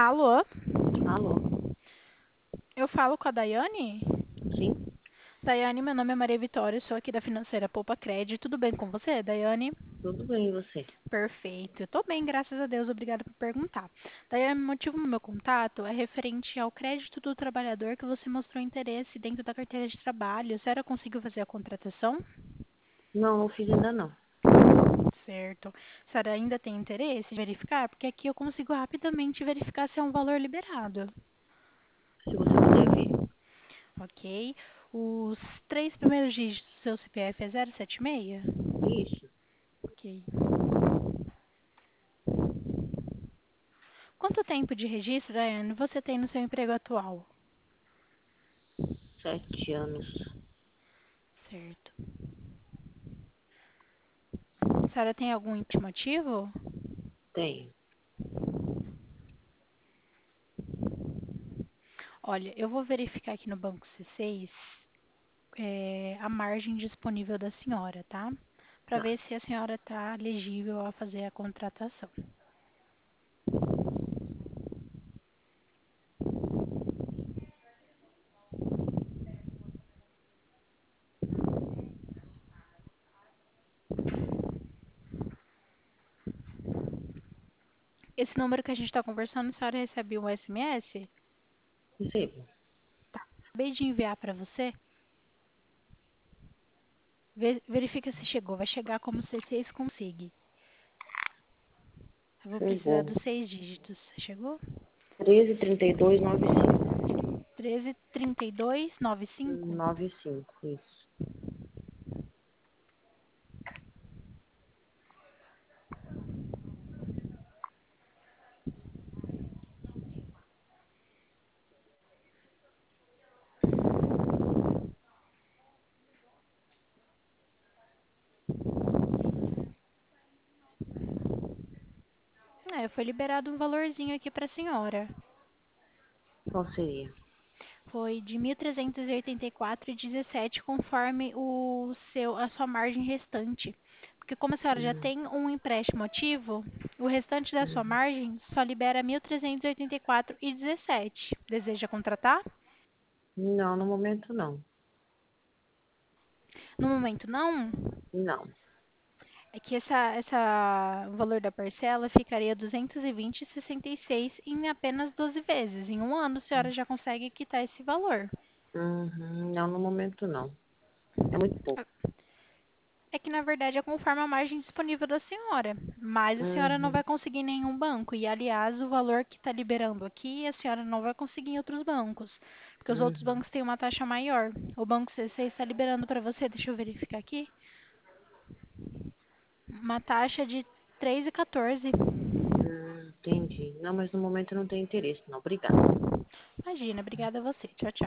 Alô? Alô? Eu falo com a Daiane? Sim, Daiane, meu nome é Maria Vitória, sou aqui da financeira Poupa Cred. Tudo bem com você, Daiane? tudo bem, e você? Perfeito. Eu tô bem, graças a Deus. Obrigada por perguntar. Daiane, o motivo do meu contato é referente ao crédito do trabalhador que você mostrou interesse dentro da carteira de trabalho. A senhora conseguiu fazer a contratação? Não, não fiz ainda não. Certo. A senhora ainda tem interesse em verificar? Porque aqui eu consigo rapidamente verificar se é um valor liberado. Se você puder ver. Ok. Os três primeiros dígitos do seu CPF é 076? Isso, Ok. Quanto tempo de registro, Daiane, você tem no seu emprego atual? 7 anos. Certo. A senhora tem algum intimativo? Tenho. Olha, eu vou verificar aqui no Banco C6 a margem disponível da senhora, tá? Para Tá. ver se a senhora está elegível a fazer a contratação. Esse número que a gente está conversando, a senhora recebeu um SMS? Recebo. Tá. Acabei de enviar para você. Verifica se chegou. Vai chegar como C6 consigue. Eu vou precisar Chegou. dos 6 dígitos. Chegou? 133295. 133295. 95, isso. Foi liberado um valorzinho aqui para a senhora. Qual seria? Foi de 1.384,17 conforme a sua margem restante. Porque como a senhora já Hum, tem um empréstimo ativo, o restante da sua hum. margem só libera 1.384,17. Deseja contratar? Não, no momento não. No momento não. Não. É que o valor da parcela ficaria 220,66 em apenas 12 vezes. Em um ano, a senhora já consegue quitar esse valor. Uhum, não, no momento não. É muito pouco. É que, na verdade, é conforme a margem disponível da senhora. Mas a senhora não Uhum, vai conseguir em nenhum banco. E, aliás, o valor que está liberando aqui, a senhora não vai conseguir em outros bancos. Porque os outros uhum. bancos têm uma taxa maior. O banco C6 está liberando para você, deixa eu verificar aqui, uma taxa de 3,14. Entendi. Não, mas no momento eu não tenho interesse, não. Obrigada. Imagina, obrigada a você. Tchau, tchau.